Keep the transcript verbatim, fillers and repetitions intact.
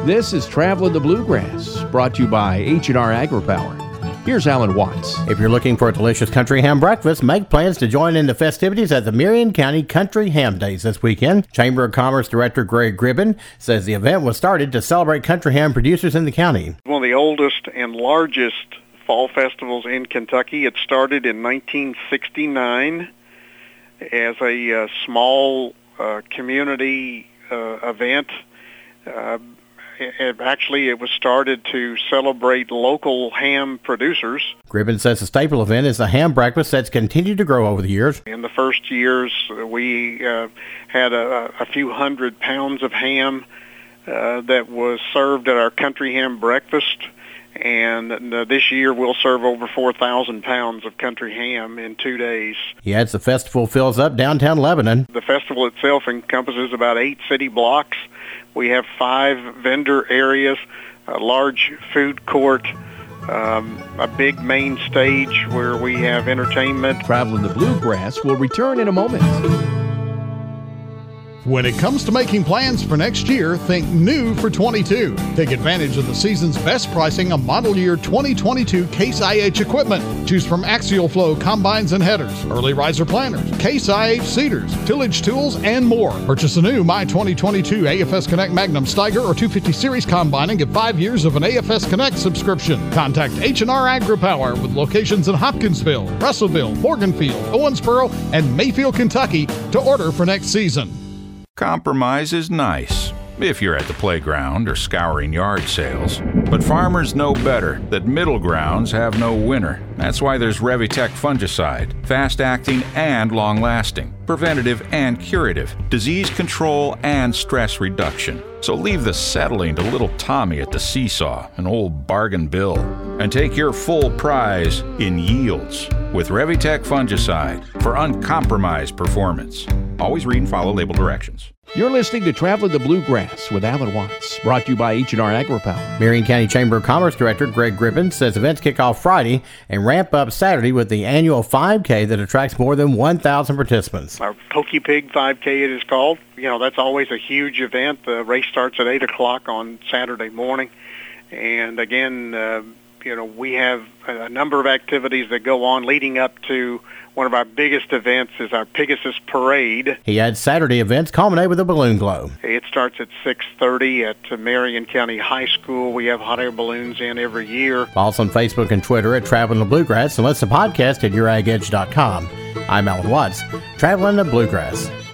This is Traveling the Bluegrass, brought to you by H and R AgriPower. Here's Alan Watts. If you're looking for a delicious country ham breakfast, make plans to join in the festivities at the Marion County Country Ham Days this weekend. Chamber of Commerce Director Greg Gribben says the event was started to celebrate country ham producers in the county. One of the oldest and largest fall festivals in Kentucky. It started in nineteen sixty-nine as a uh, small uh, community uh, event. Uh, It, actually, it was started to celebrate local ham producers. Gribben says the staple event is the ham breakfast that's continued to grow over the years. In the first years, we uh, had a, a few hundred pounds of ham uh, that was served at our country ham breakfast. And uh, this year, we'll serve over four thousand pounds of country ham in two days. He adds the festival fills up downtown Lebanon. The festival itself encompasses about eight city blocks. We have five vendor areas, a large food court, um, a big main stage where we have entertainment. Traveling the Bluegrass will return in a moment. When it comes to making plans for next year, think new for twenty-two. Take advantage of the season's best pricing on model year twenty twenty-two Case I H equipment. Choose from Axial Flow combines and headers, early riser planters, Case I H seeders, tillage tools, and more. Purchase a new My twenty twenty-two A F S Connect Magnum Steiger or two fifty Series combine and get five years of an A F S Connect subscription. Contact H and R AgriPower with locations in Hopkinsville, Russellville, Morganfield, Owensboro, and Mayfield, Kentucky to order for next season. Compromise is nice if you're at the playground or scouring yard sales. But farmers know better that middle grounds have no winner. That's why there's Revitec fungicide, fast-acting and long-lasting, preventative and curative, disease control and stress reduction. So leave the settling to little Tommy at the seesaw, an old bargain bill, and take your full prize in yields with Revitec fungicide for uncompromised performance. Always read and follow label directions. You're listening to Traveling the Bluegrass with Alan Watts, brought to you by H and R AgriPower. Marion County Chamber of Commerce Director Greg Gribben says events kick off Friday and ramp up Saturday with the annual five K that attracts more than one thousand participants. Our Pokey Pig five K it is called. You know, that's always a huge event. The race starts at eight o'clock on Saturday morning. And again, uh, you know, we have a number of activities that go on leading up to one of our biggest events is our Pegasus Parade. He adds Saturday events culminate with a balloon glow. It starts at six thirty at Marion County High School. We have hot air balloons in every year. Follow us on Facebook and Twitter at Traveling the Bluegrass and listen to the podcast at your ag edge dot com. I'm Alan Watts, Traveling the Bluegrass.